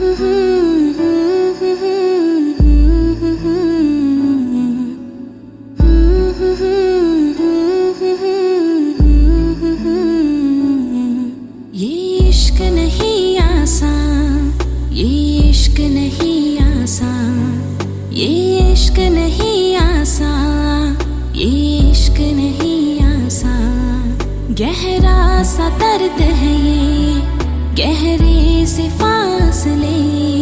ये इश्क नहीं आसान, ये इश्क नहीं आसान, ये इश्क नहीं आसान, ये इश्क नहीं आसान। गहरा सा दर्द है ये, गहरे से फासले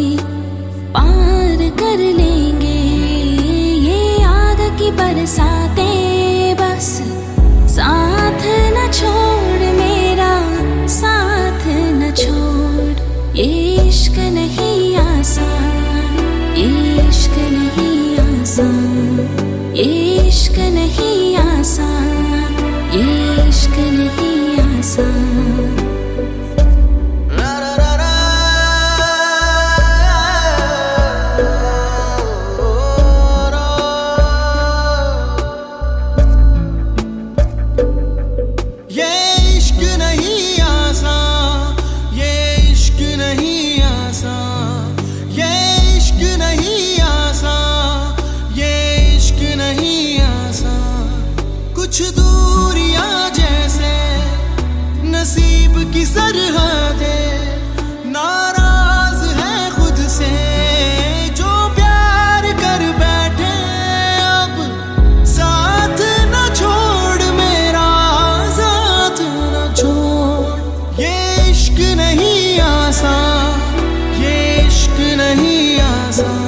पार कर लेंगे। ये आग की बरसातें बस साथ न छोड़, मेरा साथ न छोड़। ये इश्क नहीं आसान, ये इश्क नहीं आसान, ये इश्क नहीं आसान, ये इश्क नहीं आसान। कुछ दूरियां जैसे नसीब की सरहदें, नाराज है खुद से जो प्यार कर बैठे। अब साथ न छोड़, मेरा साथ न छोड़। ये इश्क नहीं आसान, ये इश्क नहीं आसान।